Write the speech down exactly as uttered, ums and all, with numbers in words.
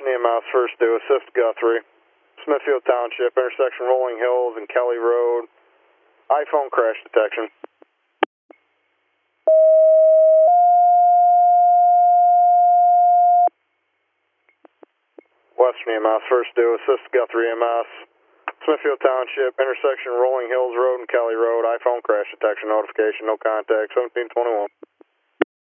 Western E M S, first due, assist Guthrie. Smithfield Township, intersection Rolling Hills and Kelly Road. iPhone crash detection. Western E M S, first due, assist Guthrie E M S. Smithfield Township, intersection Rolling Hills Road and Kelly Road. iPhone crash detection notification, no contact, seventeen twenty-one.